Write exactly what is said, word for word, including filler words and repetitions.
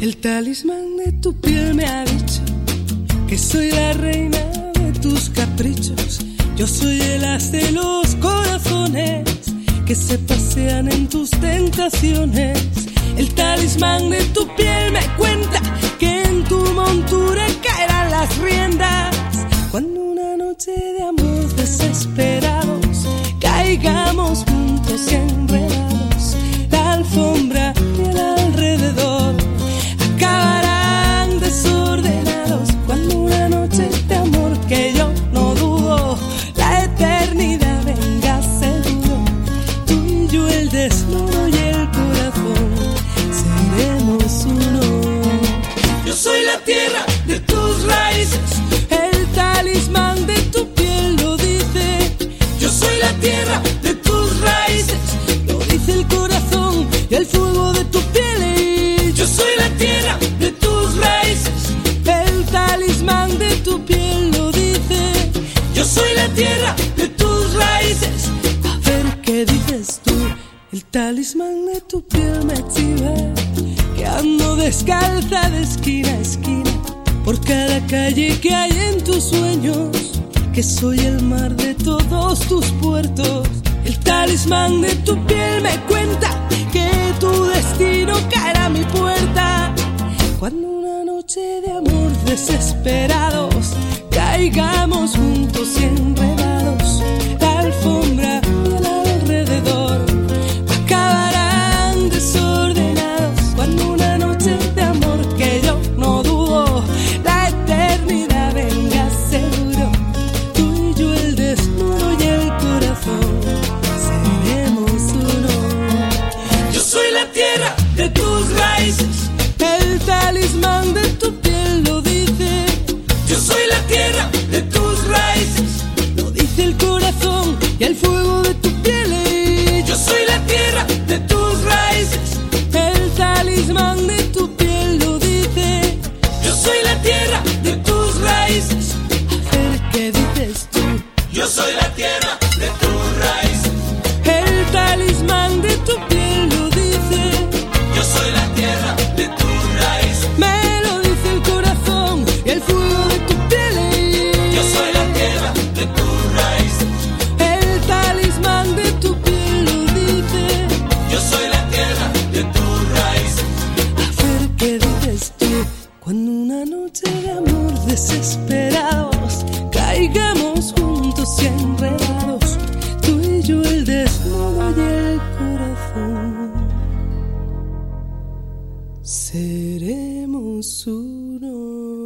El talismán de tu piel me ha dicho que soy la reina de tus caprichos. Yo soy el as de los corazones que se pasean en tus tentaciones. El talismán de tu piel me cuenta que en tu montura caerán las riendas. Cuando una noche de amor desesperados caigamos juntos y enredados, la alfombra y el alrededor acabarán desordenados. Cuando una noche de amor que yo no dudo, la eternidad venga seguro, tú y yo el desnudo y el corazón seremos uno. Yo soy la tierra de tus raíces, el talismán de tu piel lo dice. Yo soy la tierra de tus raíces, lo dice el corazón y el fuego de tu piel. Y yo soy la tierra de tus raíces, el talismán de tu piel lo dice. Yo soy la tierra de tus raíces. A ver qué dices tú. El talismán de tu piel me chiva que ando descalza de esquina a esquina por cada calle que hay en tus sueños, que soy el mar de todos tus puertos. El talismán de tu piel me cuenta que tu destino caerá a mi puerta. Cuando una noche de amor desesperados caigamos juntos y enredados, la alfombra y el alrededor acabarán desordenados. Cuando una noche de amor que yo no dudo, la eternidad venga seguro, tú y yo el desnudo y el corazón seremos uno. Yo soy la tierra de tus raíces, el talismán de tu piel lo dice. Yo soy la tierra de tus raíces, lo dice el corazón y el fuego de tu piel. Y yo soy la tierra de tus raíces, el talismán de tu piel lo dice. Yo soy la tierra de tus raíces. A ver qué dices tú. Yo soy la tierra de tus raíces, El talismán de tu piel lo dice. yo soy la tierra de tus raíces, Me lo dice el corazón y el fuego de tu piel. yo soy la tierra de tus raíces, El talismán de tu piel lo dice. yo soy la tierra de tus raíces, A ver qué dices tú. Cuando una noche de amor desesperados caigamos juntos y enredados, tú y yo el desnudo y el corazón seremos uno.